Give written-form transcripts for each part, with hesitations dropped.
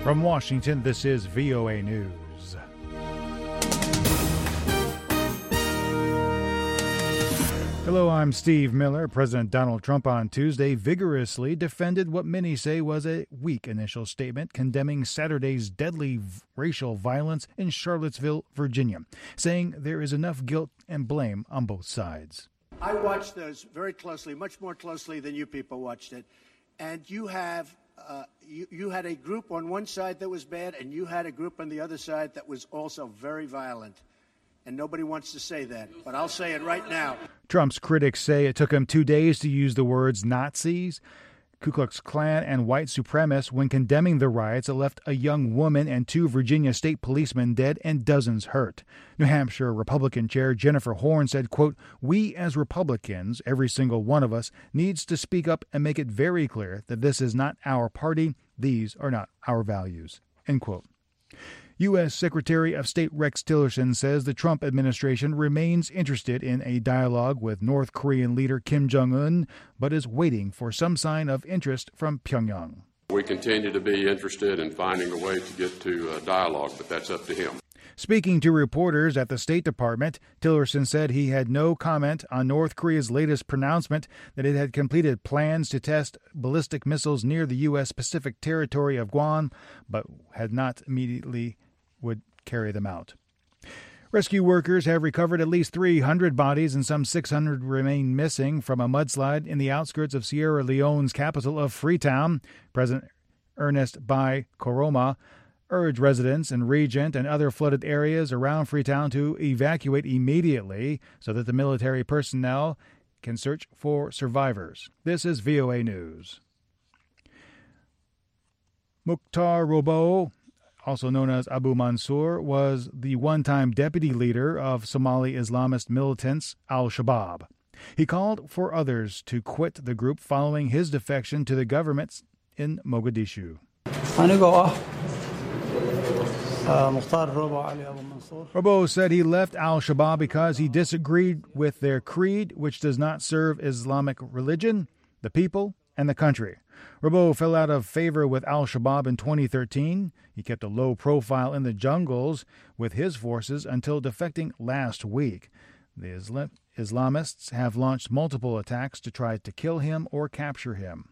From Washington, this is VOA News. Hello, I'm Steve Miller. President Donald Trump on Tuesday vigorously defended what many say was a weak initial statement condemning Saturday's deadly racial violence in Charlottesville, Virginia, saying there is enough guilt and blame on both sides. I watched those very closely, much more closely than you people watched it, and you have you had a group on one side that was bad, and you had a group on the other side that was also very violent. And nobody wants to say that, but I'll say it right now. Trump's critics say it took him 2 days to use the words Nazis, Ku Klux Klan, and white supremacists when condemning the riots that left a young woman and 2 Virginia state policemen dead and dozens hurt. New Hampshire Republican Chair Jennifer Horn said, quote, "We as Republicans, every single one of us, needs to speak up and make it very clear that this is not our party. These are not our values," end quote. U.S. Secretary of State Rex Tillerson says the Trump administration remains interested in a dialogue with North Korean leader Kim Jong-un, but is waiting for some sign of interest from Pyongyang. We continue to be interested in finding a way to get to a dialogue, but that's up to him. Speaking to reporters at the State Department, Tillerson said he had no comment on North Korea's latest pronouncement that it had completed plans to test ballistic missiles near the U.S. Pacific territory of Guam, but had not immediately would carry them out. Rescue workers have recovered at least 300 bodies and some 600 remain missing from a mudslide in the outskirts of Sierra Leone's capital of Freetown. President Ernest Bai Koroma urged residents in Regent and other flooded areas around Freetown to evacuate immediately so that the military personnel can search for survivors. This is VOA News. Mukhtar Robow, also known as Abu Mansour, was the one-time deputy leader of Somali Islamist militants Al-Shabaab. He called for others to quit the group following his defection to the government in Mogadishu. Robow said he left Al-Shabaab because he disagreed with their creed, which does not serve Islamic religion, the people, and the country. Robow fell out of favor with Al-Shabaab in 2013. He kept a low profile in the jungles with his forces until defecting last week. The Islamists have launched multiple attacks to try to kill him or capture him.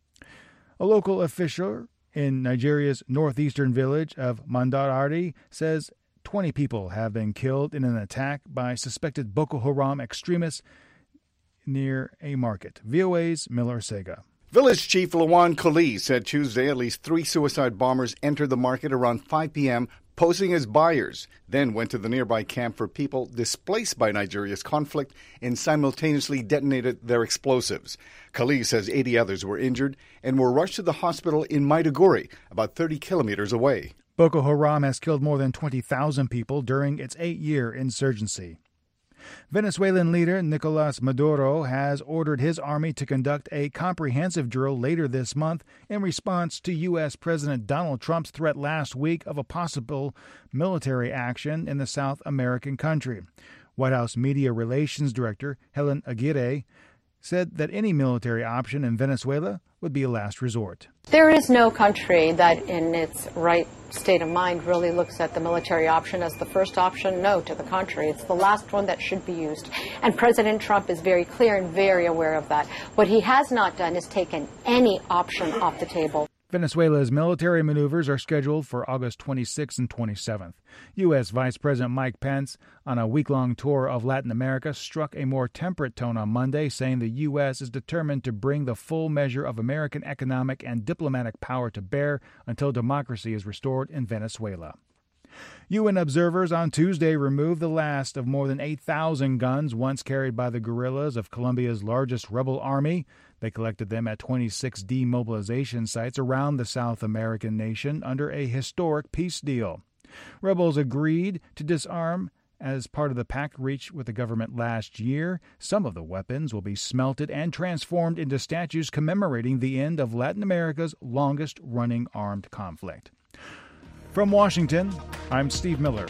A local official in Nigeria's northeastern village of Mandarari says 20 people have been killed in an attack by suspected Boko Haram extremists near a market. VOA's Miller Sega. Village Chief Lawan Koli said Tuesday at least 3 suicide bombers entered the market around 5 p.m., posing as buyers, then went to the nearby camp for people displaced by Nigeria's conflict and simultaneously detonated their explosives. Kali says 80 others were injured and were rushed to the hospital in Maiduguri, about 30 kilometers away. Boko Haram has killed more than 20,000 people during its 8-year insurgency. Venezuelan leader Nicolas Maduro has ordered his army to conduct a comprehensive drill later this month in response to U.S. President Donald Trump's threat last week of a possible military action in the South American country. White House Media Relations Director Helen Aguirre said that any military option in Venezuela would be a last resort. There is no country that in its right state of mind really looks at the military option as the first option. No, to the contrary, it's the last one that should be used. And President Trump is very clear and very aware of that. What he has not done is taken any option off the table. Venezuela's military maneuvers are scheduled for August 26th and 27th. U.S. Vice President Mike Pence, on a week-long tour of Latin America, struck a more temperate tone on Monday, saying the U.S. is determined to bring the full measure of American economic and diplomatic power to bear until democracy is restored in Venezuela. UN observers on Tuesday removed the last of more than 8,000 guns once carried by the guerrillas of Colombia's largest rebel army. They collected them at 26 demobilization sites around the South American nation under a historic peace deal. Rebels agreed to disarm as part of the pact reached with the government last year. Some of the weapons will be smelted and transformed into statues commemorating the end of Latin America's longest-running armed conflict. From Washington, I'm Steve Miller.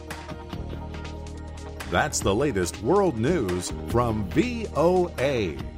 That's the latest world news from VOA.